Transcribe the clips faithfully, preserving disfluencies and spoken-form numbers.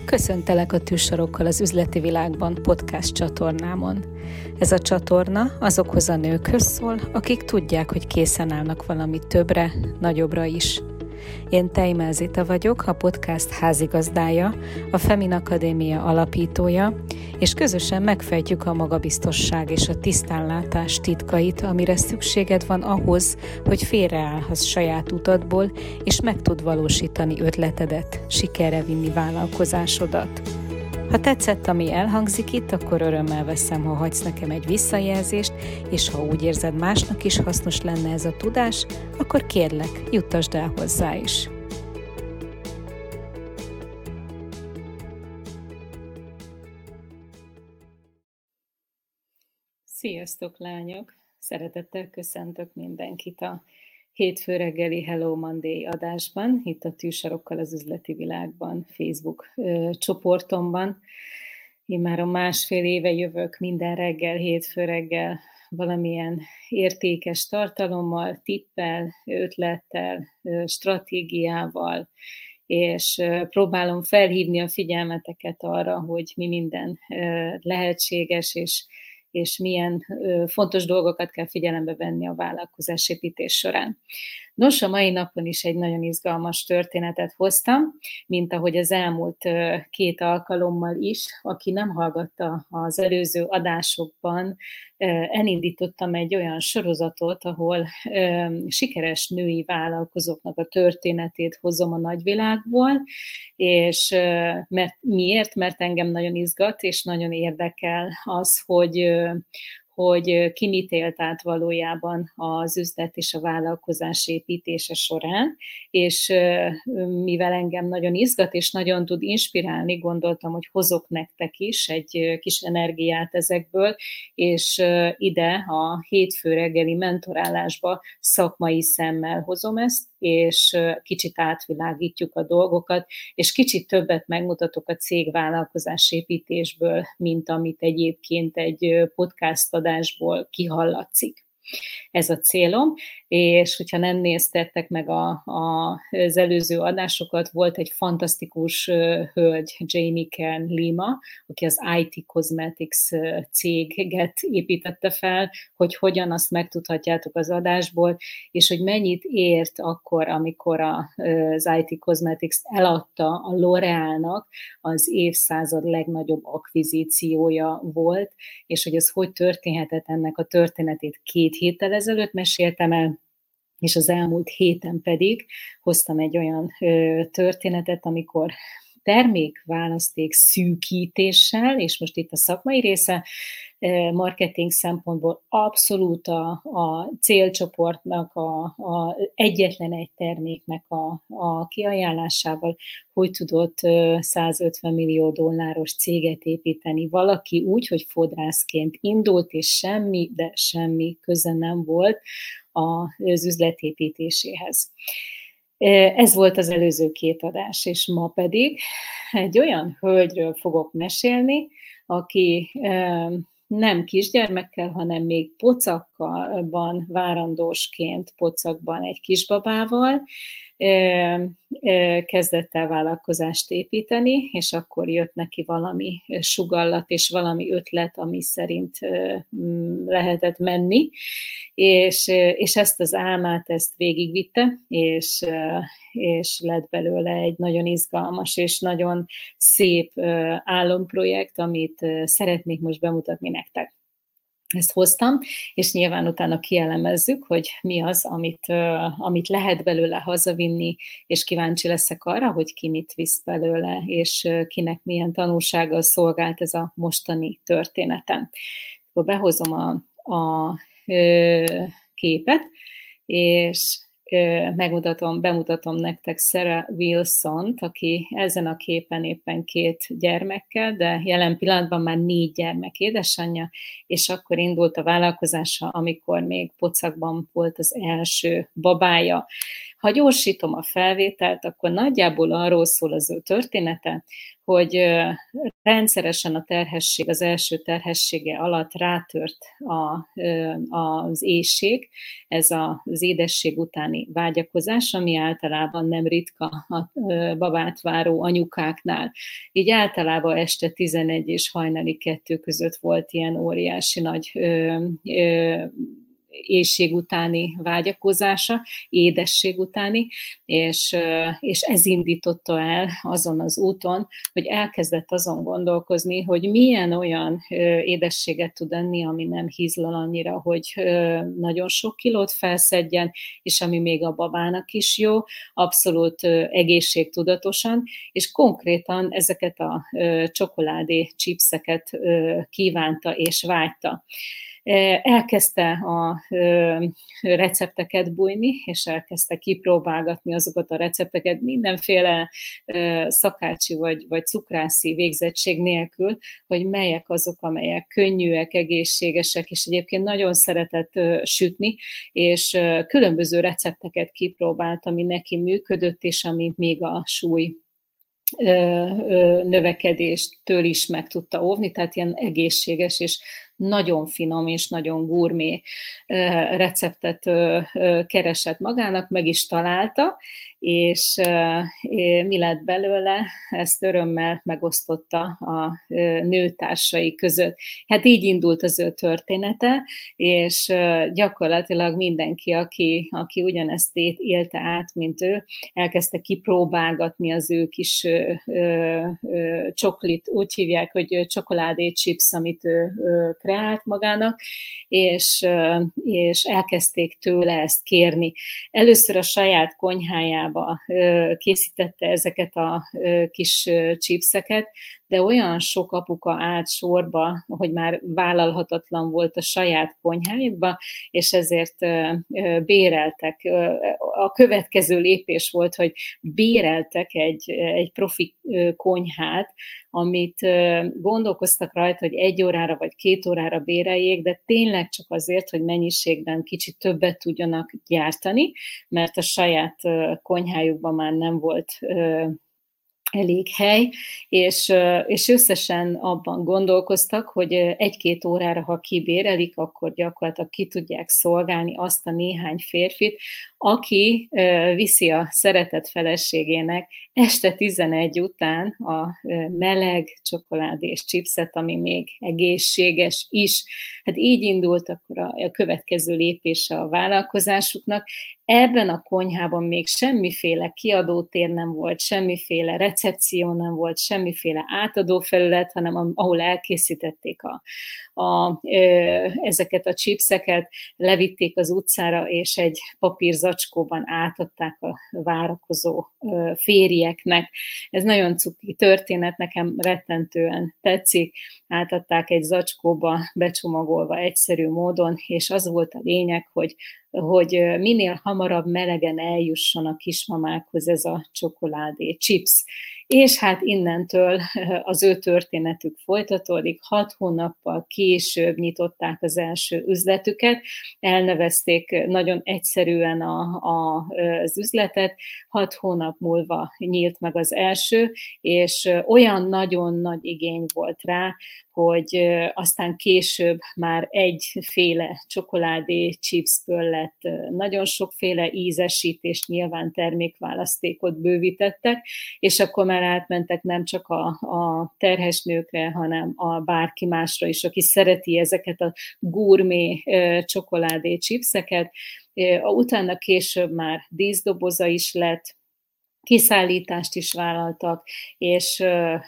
Köszöntelek a Tűzsarokkal az üzleti világban podcast csatornámon. Ez a csatorna azokhoz a nőkhöz szól, akik tudják, hogy készen állnak valami többre, nagyobbra is. Én Tejmel Zita vagyok, a podcast házigazdája, a Femin Akadémia alapítója, és közösen megfejtjük a magabiztosság és a tisztánlátás titkait, amire szükséged van ahhoz, hogy félreállhass saját utadból, és meg tud valósítani ötletedet, sikerre vinni vállalkozásodat. Ha tetszett, ami elhangzik itt, akkor örömmel veszem, ha hagysz nekem egy visszajelzést, és ha úgy érzed, másnak is hasznos lenne ez a tudás, akkor kérlek, juttasd el hozzá is. Sziasztok, lányok! Szeretettel köszöntök mindenkit a hétfő reggeli Hello Monday adásban, itt a Tűzsarokkal az üzleti világban, Facebook ö, csoportomban. Én már a másfél éve jövök minden reggel, hétfő reggel valamilyen értékes tartalommal, tippel, ötlettel, stratégiával, és próbálom felhívni a figyelmeteket arra, hogy mi minden lehetséges, és és milyen ö, fontos dolgokat kell figyelembe venni a vállalkozásépítés során. Nos, a mai napon is egy nagyon izgalmas történetet hoztam, mint ahogy az elmúlt ö, két alkalommal is. Aki nem hallgatta az előző adásokban, ö, elindítottam egy olyan sorozatot, ahol ö, sikeres női vállalkozóknak a történetét hozom a nagyvilágból, és ö, mert, miért? Mert engem nagyon izgat, és nagyon érdekel az, hogy ö, hogy ki mit élt át valójában az üzlet és a vállalkozás építése során, és mivel engem nagyon izgat és nagyon tud inspirálni, gondoltam, hogy hozok nektek is egy kis energiát ezekből, és ide a hétfő reggeli mentorálásba szakmai szemmel hozom ezt, és kicsit átvilágítjuk a dolgokat, és kicsit többet megmutatok a cégvállalkozás építésből, mint amit egyébként egy podcast adásból kihallatszik. Ez a célom, és hogyha nem néztettek meg a, a, az előző adásokat, volt egy fantasztikus hölgy, Jamie Kern Lima, aki az i té Cosmetics céget építette fel, hogy hogyan, azt megtudhatjátok az adásból, és hogy mennyit ért akkor, amikor az i té Cosmetics eladta a L'Oréalnak, az évszázad legnagyobb akvizíciója volt, és hogy ez hogy történhetett, ennek a történetét két héttel ezelőtt meséltem el, és az elmúlt héten pedig hoztam egy olyan ö, történetet, amikor termékválaszték szűkítéssel, és most itt a szakmai része, marketing szempontból abszolút a, a célcsoportnak, a, a egyetlen egy terméknek a, a kiajánlásával, hogy tudott százötven millió dolláros céget építeni valaki úgy, hogy fodrászként indult, és semmi, de semmi köze nem volt az üzletépítéséhez. Ez volt az előző két adás, és ma pedig egy olyan hölgyről fogok mesélni, aki nem kisgyermekkel, hanem még pocakban, várandósként pocakban egy kisbabával kezdett el vállalkozást építeni, és akkor jött neki valami sugallat és valami ötlet, ami szerint lehetett menni, és, és ezt az álmát, ezt végigvitte, és, és lett belőle egy nagyon izgalmas és nagyon szép álomprojekt, amit szeretnék most bemutatni nektek. Ezt hoztam, és nyilván utána kielemezzük, hogy mi az, amit, amit lehet belőle hazavinni, és kíváncsi leszek arra, hogy ki mit visz belőle, és kinek milyen tanulsággal szolgált ez a mostani történetem. Akkor behozom a, a képet, és megmutatom, bemutatom nektek Sarah Wilsont, aki ezen a képen éppen két gyermekkel, de jelen pillanatban már négy gyermek édesanyja, és akkor indult a vállalkozása, amikor még pocakban volt az első babája. Ha gyorsítom a felvételt, akkor nagyjából arról szól az ő története, hogy rendszeresen a terhesség, az első terhessége alatt rátört a, az éhség, ez az édesség utáni vágyakozás, ami általában nem ritka a babát váró anyukáknál. Így általában este tizenegy és hajnali kettő között volt ilyen óriási nagy ö, ö, éhség utáni vágyakozása, édesség utáni, és, és ez indította el azon az úton, hogy elkezdett azon gondolkozni, hogy milyen olyan édességet tud enni, ami nem hízlal annyira, hogy nagyon sok kilót felszedjen, és ami még a babának is jó, abszolút egészségtudatosan, és konkrétan ezeket a csokoládé chipseket kívánta és vágyta. Elkezdte a recepteket bújni, és elkezdte kipróbálgatni azokat a recepteket mindenféle szakácsi vagy, vagy cukrászi végzettség nélkül, hogy melyek azok, amelyek könnyűek, egészségesek, és egyébként nagyon szeretett sütni, és különböző recepteket kipróbált, ami neki működött, és ami még a súly növekedéstől is meg tudta óvni, tehát ilyen egészséges és nagyon finom és nagyon gurmé receptet keresett magának, meg is találta, és mi lett belőle, ezt örömmel megosztotta a nőtársai között. Hát így indult az ő története, és gyakorlatilag mindenki, aki, aki ugyanezt élte át, mint ő, elkezdte kipróbálgatni az ő kis csoklit, úgy hívják, hogy csokoládé chips, amit ő kreált magának, és, és elkezdték tőle ezt kérni. Először a saját konyhájába készítette ezeket a kis chipseket, de olyan sok apuka állt sorba, hogy már vállalhatatlan volt a saját konyhájukba, és ezért béreltek. A következő lépés volt, hogy béreltek egy, egy profi konyhát, amit gondolkoztak rajta, hogy egy órára vagy két órára béreljék, de tényleg csak azért, hogy mennyiségben kicsit többet tudjanak gyártani, mert a saját konyhájukban már nem volt elég hely, és, és összesen abban gondolkoztak, hogy egy-két órára, ha kibérelik, akkor gyakorlatilag ki tudják szolgálni azt a néhány férfit, aki viszi a szeretett feleségének este tizenegy után a meleg csokoládés chipset, ami még egészséges is. Hát így indult akkor a következő lépése a vállalkozásuknak. Ebben a konyhában még semmiféle kiadótér nem volt, semmiféle recepció nem volt, semmiféle átadófelület, hanem ahol elkészítették a, a, ezeket a chipseket, levitték az utcára, és egy papírzacskóban átadták a várakozó férjeknek. Ez nagyon cuki történet, nekem rettentően tetszik. Átadták egy zacskóba, becsomagolva egyszerű módon, és az volt a lényeg, hogy hogy minél hamarabb melegen eljusson a kismamákhoz ez a csokoládé chips. És hát innentől az ő történetük folytatódik. Hat hónappal később nyitották az első üzletüket, elnevezték nagyon egyszerűen a, a, az üzletet, hat hónap múlva nyílt meg az első, és olyan nagyon nagy igény volt rá, hogy aztán később már egyféle csokoládé chipsből lett nagyon sokféle ízesítést, nyilván termékválasztékot bővítettek, és akkor már átmentek nem csak a, a terhes nőkre, hanem a bárki másra is, aki szereti ezeket a gurmé csokoládé chipseket. Utána később már díszdoboza is lett, kiszállítást is vállaltak, és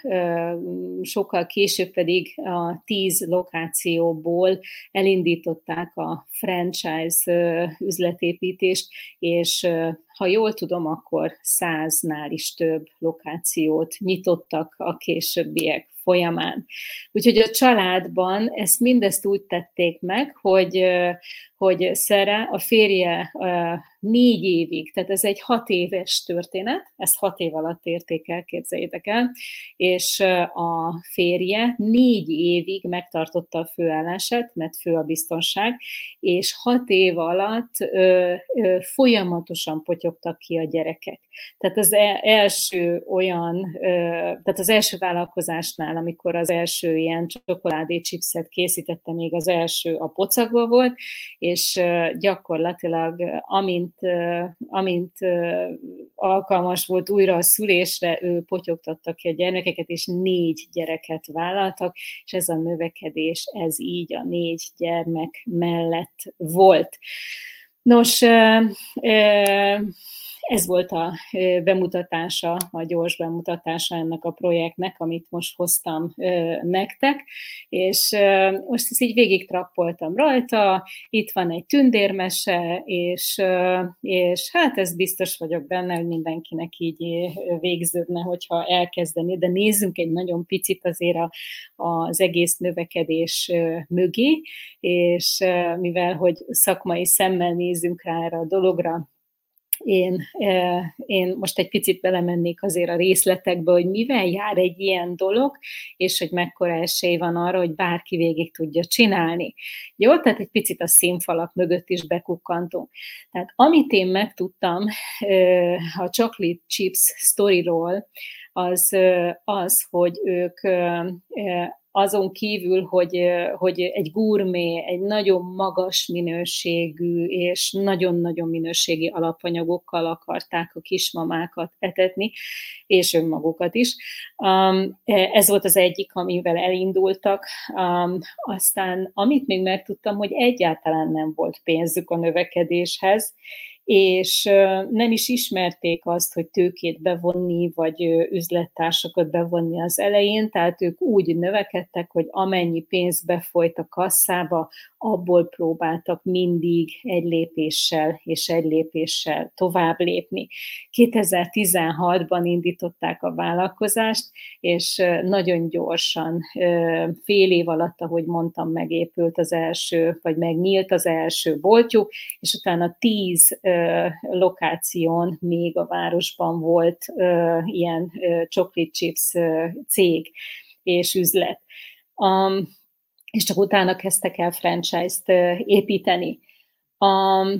sokkal később pedig a tíz lokációból elindították a franchise üzletépítést, és ha jól tudom, akkor száznál is több lokációt nyitottak a későbbiek folyamán. Úgyhogy a családban ezt mindezt úgy tették meg, hogy, hogy Sarah, a férje négy évig, tehát ez egy hat éves történet, ezt hat év alatt érték el, képzeljétek el, és a férje négy évig megtartotta a főállását, mert fő a biztonság, és hat év alatt ö, ö, folyamatosan potyogtak ki a gyerekek. Tehát az első olyan, ö, tehát az első vállalkozásnál, amikor az első ilyen csokoládé chipset készítette, még az első a pocakban volt, és gyakorlatilag amint, amint alkalmas volt újra a szülésre, ő potyogtatta ki a gyermekeket, és négy gyereket vállaltak, és ez a növekedés, ez így a négy gyermek mellett volt. Nos, ez volt a bemutatása, a gyors bemutatása ennek a projektnek, amit most hoztam nektek, és most ezt így végig trappoltam rajta, itt van egy tündérmese, és, és hát ez biztos vagyok benne, hogy mindenkinek így végződne, hogyha elkezdeni, de nézzünk egy nagyon picit azért a, az egész növekedés mögé, és mivel, hogy szakmai szemmel nézzünk rá erre a dologra, Én, én most egy picit belemennék azért a részletekbe, hogy mivel jár egy ilyen dolog, és hogy mekkora esély van arra, hogy bárki végig tudja csinálni. Jó, tehát egy picit a színfalak mögött is bekukkantunk. Tehát amit én megtudtam a Chocolate Chips sztoriról, az az, hogy ők azon kívül, hogy, hogy egy gurmé, egy nagyon magas minőségű és nagyon-nagyon minőségi alapanyagokkal akarták a kismamákat etetni, és önmagukat is. Ez volt az egyik, amivel elindultak. Aztán, amit még megtudtam, hogy egyáltalán nem volt pénzük a növekedéshez, és nem is ismerték azt, hogy tőkét bevonni, vagy üzlettársakat bevonni az elején, tehát ők úgy növekedtek, hogy amennyi pénz befolyt a kasszába, abból próbáltak mindig egy lépéssel és egy lépéssel tovább lépni. kétezer-tizenhatban indították a vállalkozást, és nagyon gyorsan, fél év alatt, ahogy mondtam, megépült az első, vagy megnyílt az első boltjuk, és utána tíz lokáción még a városban volt ilyen chocolate chips cég és üzlet. Um, és csak utána kezdtek el franchise-t építeni. Um,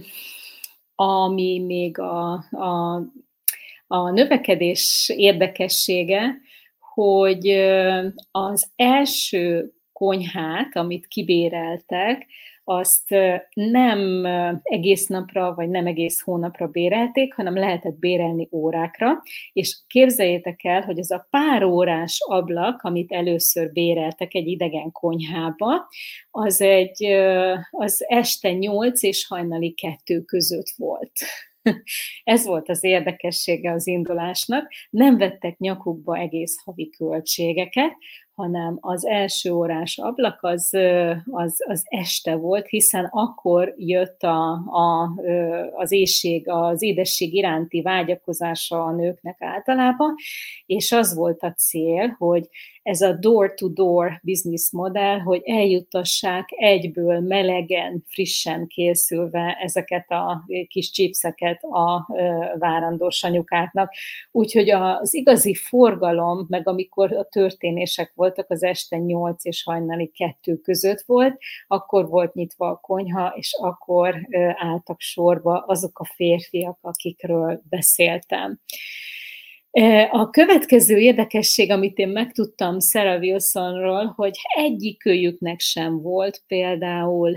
ami még a, a, a növekedés érdekessége, hogy az első konyhát, amit kibéreltek, azt nem egész napra, vagy nem egész hónapra bérelték, hanem lehetett bérelni órákra, és képzeljétek el, hogy ez a pár órás ablak, amit először béreltek egy idegen konyhába, az, egy, az este nyolc és hajnali kettő között volt. Ez volt az érdekessége az indulásnak. Nem vettek nyakukba egész havi költségeket, hanem az első órás ablak az, az, az este volt, hiszen akkor jött a, a, az éhség, az édesség iránti vágyakozása a nőknek általában, és az volt a cél, hogy ez a door-to-door business modell, hogy eljuttassák egyből melegen, frissen készülve ezeket a kis chipseket a várandós anyukáknak. Úgyhogy az igazi forgalom, meg amikor a történések voltak, az este nyolc és hajnali kettő között volt, akkor volt nyitva a konyha, és akkor álltak sorba azok a férfiak, akikről beszéltem. A következő érdekesség, amit én megtudtam Sarah Wilsonról, hogy egyikőjüknek sem volt például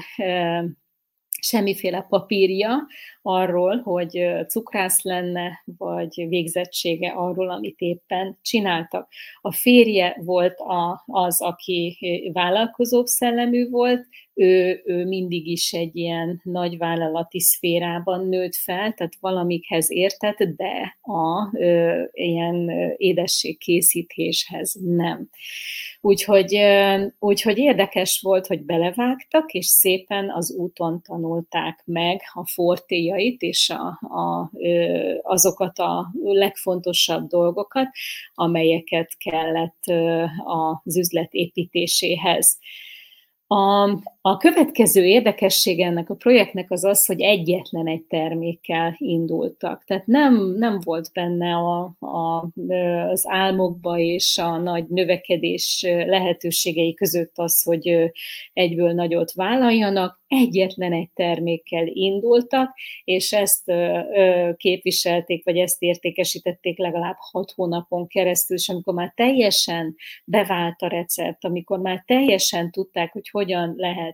semmiféle papírja arról, hogy cukrász lenne, vagy végzettsége arról, amit éppen csináltak. A férje volt a, az, aki vállalkozóbb szellemű volt, ő, ő mindig is egy ilyen nagyvállalati szférában nőtt fel, tehát valamikhez értett, de a ö, ilyen édességkészítéshez nem. Úgyhogy, úgyhogy érdekes volt, hogy belevágtak, és szépen az úton tanulták meg a fortéjait, és a, a, azokat a legfontosabb dolgokat, amelyeket kellett az üzlet építéséhez. A, a következő érdekessége ennek a projektnek az az, hogy egyetlen egy termékkel indultak. Tehát nem, nem volt benne a, a, az álmokba és a nagy növekedés lehetőségei között az, hogy egyből nagyot vállaljanak. Egyetlen egy termékkel indultak, és ezt képviselték, vagy ezt értékesítették legalább hat hónapon keresztül, és amikor már teljesen bevált a recept, amikor már teljesen tudták, hogy hogyan lehet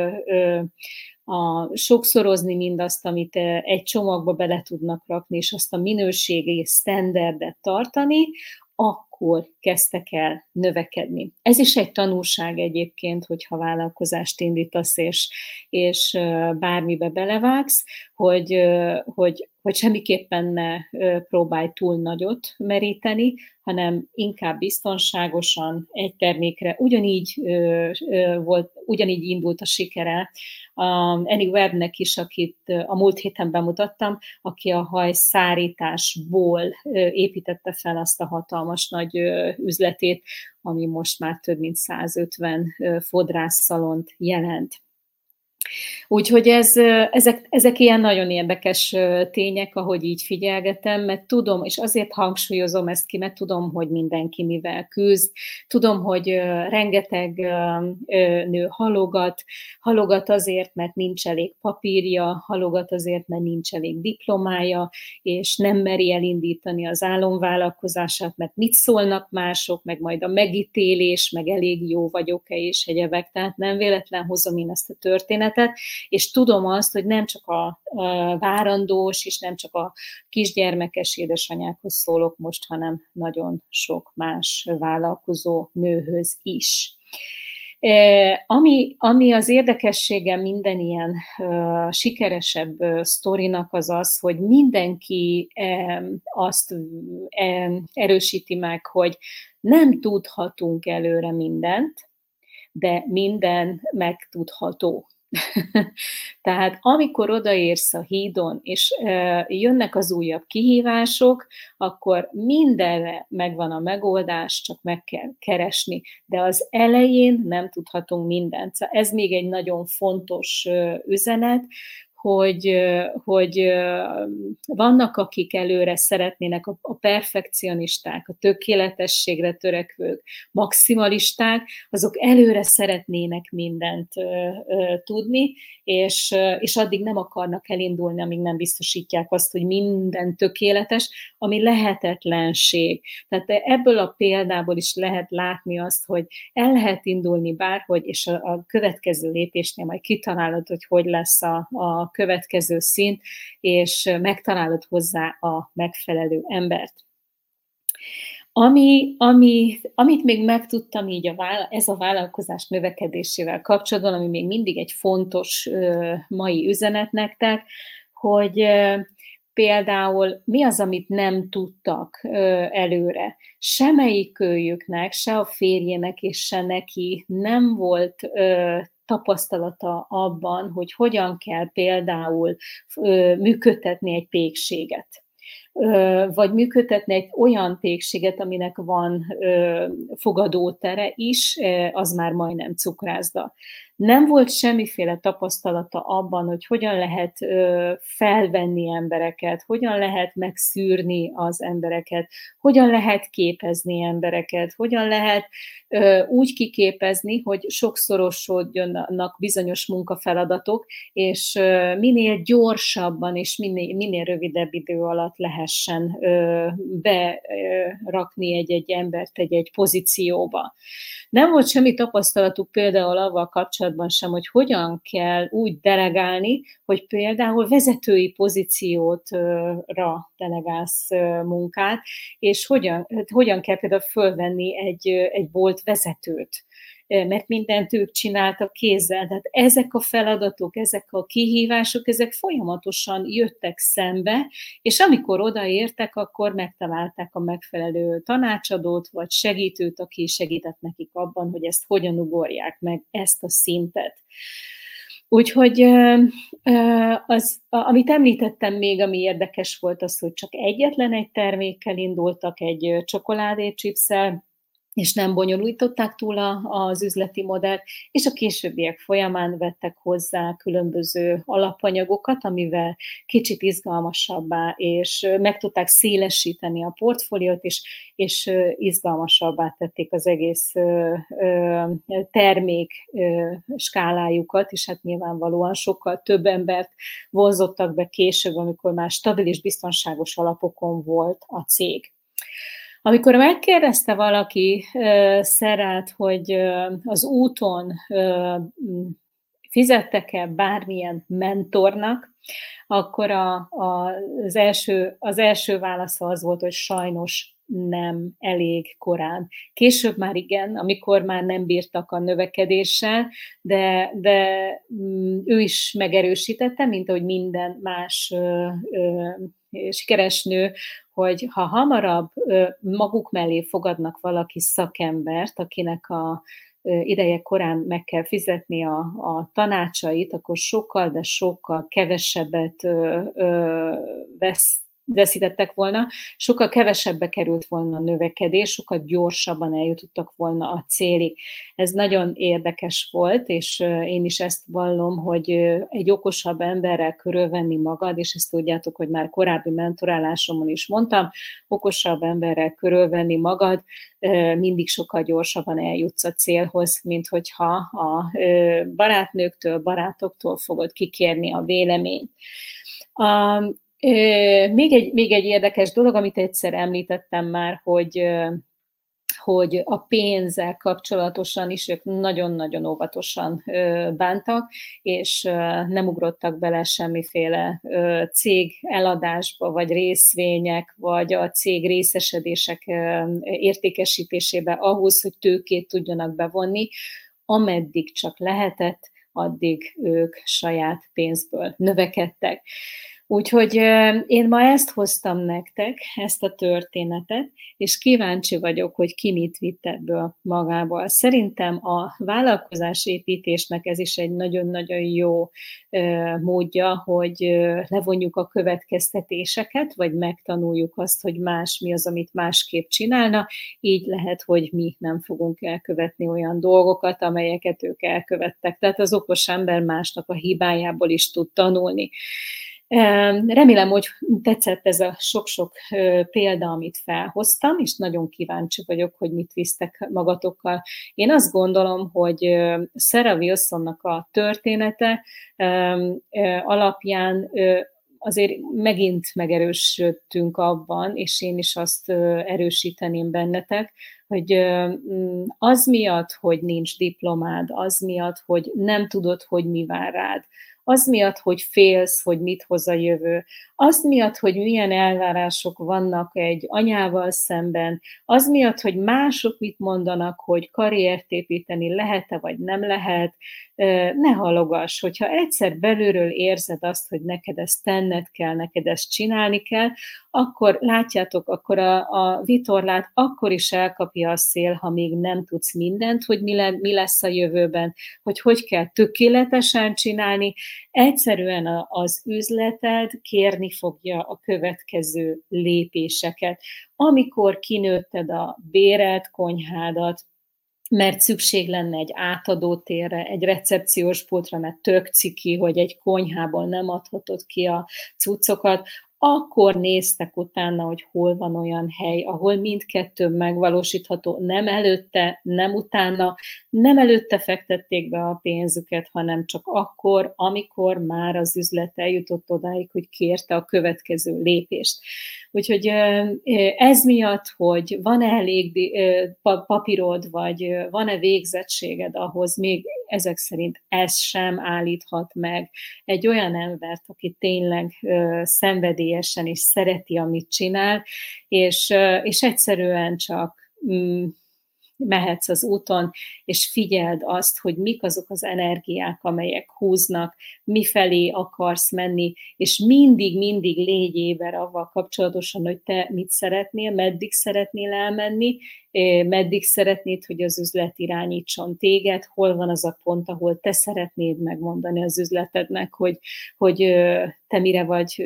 a, sokszorozni mindazt, amit egy csomagba bele tudnak rakni, és azt a minőségi sztenderdet tartani, akkor kezdtek el növekedni. Ez is egy tanulság egyébként, hogyha vállalkozást indítasz, és, és bármibe belevágsz, hogy, hogy, hogy semmiképpen ne próbálj túl nagyot meríteni, hanem inkább biztonságosan egy termékre. Ugyanígy volt, ugyanígy indult a sikere a Annie Webbnek is, akit a múlt héten bemutattam, aki a hajszárításból építette fel azt a hatalmas nagy üzletét, ami most már több mint százötven fodrásszalont jelent. Úgyhogy ez, ezek, ezek ilyen nagyon érdekes tények, ahogy így figyelgetem, mert tudom, és azért hangsúlyozom ezt ki, mert tudom, hogy mindenki mivel küzd, tudom, hogy rengeteg nő halogat, halogat azért, mert nincs elég papírja, halogat azért, mert nincs elég diplomája, és nem meri elindítani az álomvállalkozását, mert mit szólnak mások, meg majd a megítélés, meg elég jó vagyok-e, és egyebek, tehát nem véletlen hozom én ezt a történetet, és tudom azt, hogy nem csak a várandós, és nem csak a kisgyermekes édesanyákhoz szólok most, hanem nagyon sok más vállalkozó nőhöz is. Ami, ami az érdekessége minden ilyen uh, sikeresebb uh, sztorinak az az, hogy mindenki um, azt um, erősíti meg, hogy nem tudhatunk előre mindent, de minden megtudható. Tehát amikor odaérsz a hídon, és e, jönnek az újabb kihívások, akkor mindenre megvan a megoldás, csak meg kell keresni. De az elején nem tudhatunk mindent. Ez még egy nagyon fontos üzenet, hogy, hogy vannak, akik előre szeretnének, a perfekcionisták, a tökéletességre törekvők, maximalisták, azok előre szeretnének mindent tudni, és, és addig nem akarnak elindulni, amíg nem biztosítják azt, hogy minden tökéletes, ami lehetetlenség. Tehát ebből a példából is lehet látni azt, hogy el lehet indulni bárhogy, és a, a következő lépésnél majd kitalálod, hogy hogy lesz a, a következő szint, és megtalálod hozzá a megfelelő embert. Ami, ami, amit még megtudtam így a vála, ez a vállalkozás növekedésével kapcsolatban, ami még mindig egy fontos ö, mai üzenet nektek, hogy ö, például mi az, amit nem tudtak ö, előre. Semmelyik őjüknek, se a férjének és se neki nem volt ö, tapasztalata abban, hogy hogyan kell például ö, működtetni egy pékséget. Vagy működtetni egy olyan pékséget, aminek van ö, fogadótere is, az már majdnem cukrászda. Nem volt semmiféle tapasztalata abban, hogy hogyan lehet ö, felvenni embereket, hogyan lehet megszűrni az embereket, hogyan lehet képezni embereket, hogyan lehet ö, úgy kiképezni, hogy sokszorosodjanak bizonyos munkafeladatok, és ö, minél gyorsabban és minél, minél rövidebb idő alatt lehessen ö, berakni egy-egy embert egy-egy pozícióba. Nem volt semmi tapasztalatuk például avval kapcsolatban sem, hogy hogyan kell úgy delegálni, hogy például vezetői pozíciótra delegálsz munkát, és hogyan, hogyan kell például fölvenni egy, egy bolt vezetőt, mert mindent ők csináltak kézzel. Tehát ezek a feladatok, ezek a kihívások, ezek folyamatosan jöttek szembe, és amikor odaértek, akkor megtalálták a megfelelő tanácsadót, vagy segítőt, aki segített nekik abban, hogy ezt hogyan ugorják meg, ezt a szintet. Úgyhogy az, amit említettem még, ami érdekes volt az, hogy csak egyetlen egy termékkel indultak, egy csokoládécsipsszel, és nem bonyolították túl a, az üzleti modellt, és a későbbiek folyamán vettek hozzá különböző alapanyagokat, amivel kicsit izgalmasabbá, és meg tudták szélesíteni a portfóliót, és, és izgalmasabbá tették az egész termék skálájukat, és hát nyilvánvalóan sokkal több embert vonzottak be később, amikor már stabil és biztonságos alapokon volt a cég. Amikor megkérdezte valaki uh, Szerát, hogy uh, az úton uh, fizettek-e bármilyen mentornak, akkor a, a, az, első, az első válasza az volt, hogy sajnos nem elég korán. Később már igen, amikor már nem bírtak a növekedéssel, de, de ő is megerősítette, mint ahogy minden más ö, ö, sikeres nő, hogy ha hamarabb ö, maguk mellé fogadnak valaki szakembert, akinek a ideje korán meg kell fizetni a, a tanácsait, akkor sokkal, de sokkal kevesebbet ö, ö, vesz, veszítettek volna, sokkal kevesebbe került volna a növekedés, sokkal gyorsabban eljutottak volna a célig. Ez nagyon érdekes volt, és én is ezt vallom, hogy egy okosabb emberrel körülvenni magad, és ezt tudjátok, hogy már korábbi mentorálásomon is mondtam, okosabb emberrel körülvenni magad, mindig sokkal gyorsabban eljutsz a célhoz, mint hogyha a barátnőktől, barátoktól fogod kikérni a véleményt. A, még, egy, még egy érdekes dolog, amit egyszer említettem már, hogy, hogy a pénzzel kapcsolatosan is ők nagyon-nagyon óvatosan bántak, és nem ugrottak bele semmiféle cég eladásba, vagy részvények, vagy a cég részesedések értékesítésébe ahhoz, hogy tőkét tudjanak bevonni, ameddig csak lehetett, addig ők saját pénzből növekedtek. Úgyhogy én ma ezt hoztam nektek, ezt a történetet, és kíváncsi vagyok, hogy ki mit vitt ebből magával. Szerintem a vállalkozásépítésnek ez is egy nagyon-nagyon jó módja, hogy levonjuk a következtetéseket, vagy megtanuljuk azt, hogy más mi az, amit másképp csinálna, így lehet, hogy mi nem fogunk elkövetni olyan dolgokat, amelyeket ők elkövettek. Tehát az okos ember másnak a hibájából is tud tanulni. Remélem, hogy tetszett ez a sok-sok példa, amit felhoztam, és nagyon kíváncsi vagyok, hogy mit visztek magatokkal. Én azt gondolom, hogy Sarah Wilsonnak a története alapján azért megint megerősödtünk abban, és én is azt erősíteném bennetek, hogy az miatt, hogy nincs diplomád, az miatt, hogy nem tudod, hogy mi vár rád, az miatt, hogy félsz, hogy mit hoz a jövő, az miatt, hogy milyen elvárások vannak egy anyával szemben, az miatt, hogy mások mit mondanak, hogy karriert építeni lehet-e, vagy nem lehet, ne halogass, hogyha egyszer belülről érzed azt, hogy neked ezt tenned kell, neked ezt csinálni kell, akkor látjátok, akkor a, a vitorlát akkor is elkapja a szél, ha még nem tudsz mindent, hogy mi, le, mi lesz a jövőben, hogy hogy kell tökéletesen csinálni. Egyszerűen a, az üzleted kérni fogja a következő lépéseket. Amikor kinőtted a bérelt konyhádat, mert szükség lenne egy átadó térre, egy recepciós pultra, mert tök ciki, hogy egy konyhából nem adhatod ki a cuccokat, akkor néztek utána, hogy hol van olyan hely, ahol mindkettő megvalósítható, nem előtte, nem utána, nem előtte fektették be a pénzüket, hanem csak akkor, amikor már az üzlet eljutott odáig, hogy kérte a következő lépést. Úgyhogy ez miatt, hogy van-e elég papírod, vagy van-e végzettséged ahhoz, még ezek szerint ez sem állíthat meg egy olyan embert, aki tényleg szenvedélyesen is szereti, amit csinál, és, és egyszerűen csak mehetsz az úton, és figyeld azt, hogy mik azok az energiák, amelyek húznak, mifelé akarsz menni, és mindig-mindig légy éber avval kapcsolatosan, hogy te mit szeretnél, meddig szeretnél elmenni, meddig szeretnéd, hogy az üzlet irányítson téged, hol van az a pont, ahol te szeretnéd megmondani az üzletednek, hogy, hogy te mire vagy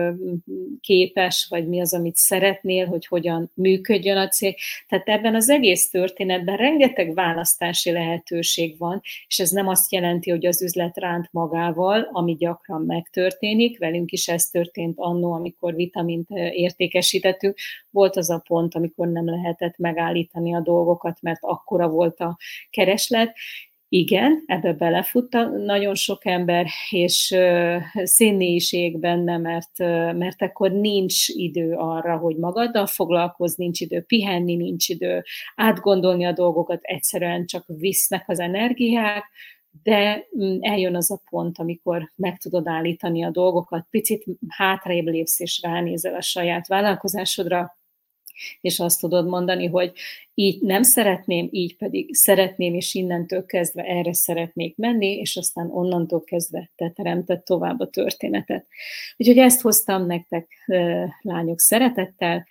képes, vagy mi az, amit szeretnél, hogy hogyan működjön a cég. Tehát ebben az egész történetben rengeteg választási lehetőség van, és ez nem azt jelenti, hogy az üzlet ránt magával, ami gyakran megtörténik. Velünk is ez történt annó, amikor vitamint értékesítettük. Volt az a pont, amikor nem lehetett megállítani a dolgokat, mert akkora volt a kereslet. Igen, ebbe belefutta nagyon sok ember, és uh, színnéiség benne, mert, uh, mert akkor nincs idő arra, hogy magaddal foglalkozni, nincs idő pihenni, nincs idő átgondolni a dolgokat, egyszerűen csak visznek az energiák, de eljön az a pont, amikor meg tudod állítani a dolgokat, picit hátrébb lépsz, és ránézel a saját vállalkozásodra, és azt tudod mondani, hogy így nem szeretném, így pedig szeretném, és innentől kezdve erre szeretnék menni, és aztán onnantól kezdve te teremted tovább a történetet. Úgyhogy ezt hoztam nektek, lányok, szeretettel,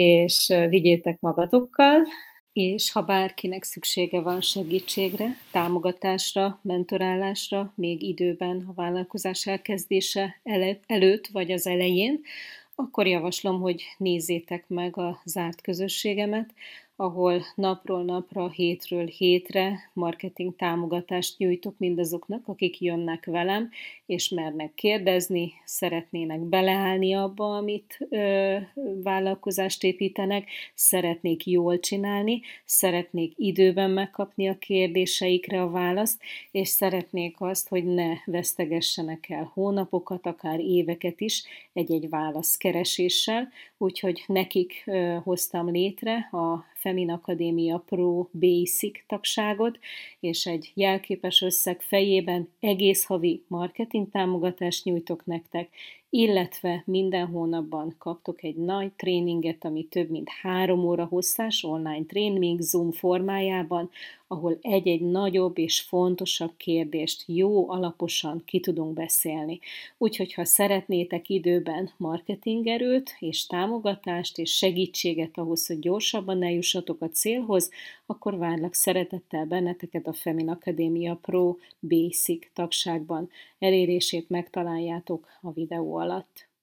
és vigyétek magatokkal, és ha bárkinek szüksége van segítségre, támogatásra, mentorálásra, még időben a vállalkozás elkezdése előtt vagy az elején, akkor javaslom, hogy nézzétek meg a zárt közösségemet, ahol napról napra, hétről hétre marketing támogatást nyújtok mindazoknak, akik jönnek velem, és mernek kérdezni, szeretnének beleállni abba, amit ö, vállalkozást építenek, szeretnék jól csinálni, szeretnék időben megkapni a kérdéseikre a választ, és szeretnék azt, hogy ne vesztegessenek el hónapokat, akár éveket is egy-egy válaszkereséssel, úgyhogy nekik ö, hoztam létre a Femin Akadémia Pro Basic tagságot, és egy jelképes összeg fejében egész havi marketing támogatást nyújtok nektek, illetve minden hónapban kaptok egy nagy tréninget, ami több mint három óra hosszás online tréning Zoom formájában, ahol egy-egy nagyobb és fontosabb kérdést jó alaposan ki tudunk beszélni. Úgyhogy ha szeretnétek időben marketingerőt és támogatást és segítséget ahhoz, hogy gyorsabban eljussatok a célhoz, akkor várlak szeretettel benneteket a Femin Akadémia Pro Basic tagságban. Elérését megtaláljátok a videó alatt.